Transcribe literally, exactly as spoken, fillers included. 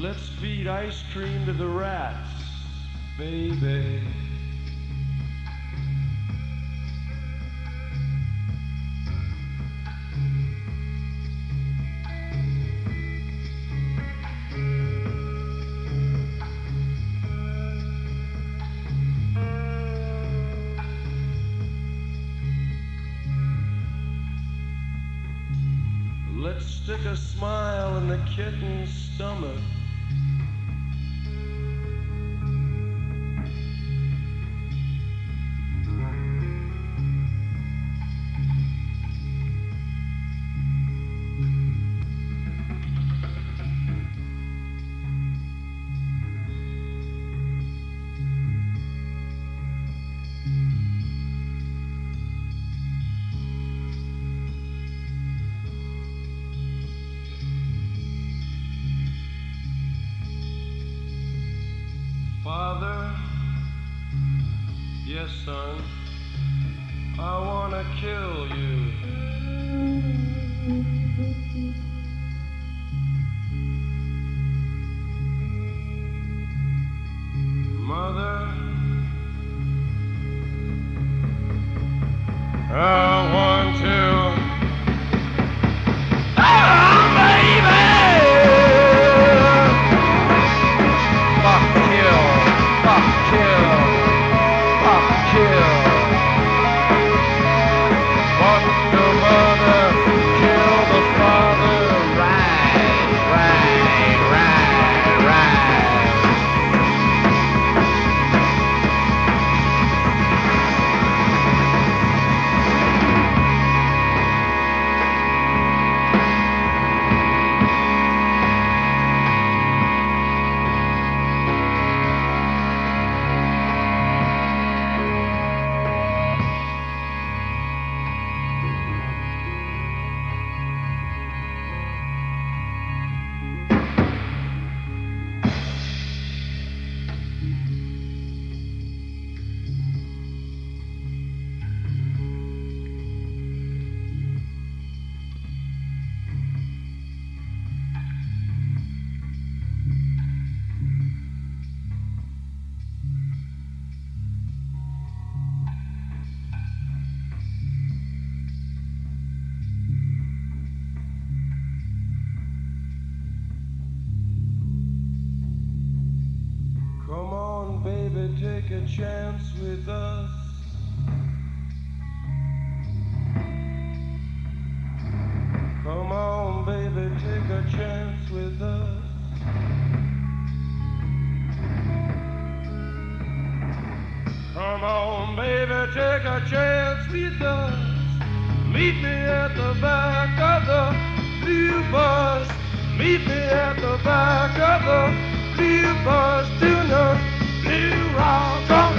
Let's feed ice cream to the rats, baby. Let's stick a smile in the kitten's stomach. Father, yes, son, I wanna kill you. Mother, I want to. Come on, baby, take a chance with us. Come on, baby, take a chance with us. Come on, baby, take a chance with us. Meet me at the back of the blue bus. Meet me at the back of the blue bus to the Blue Rock.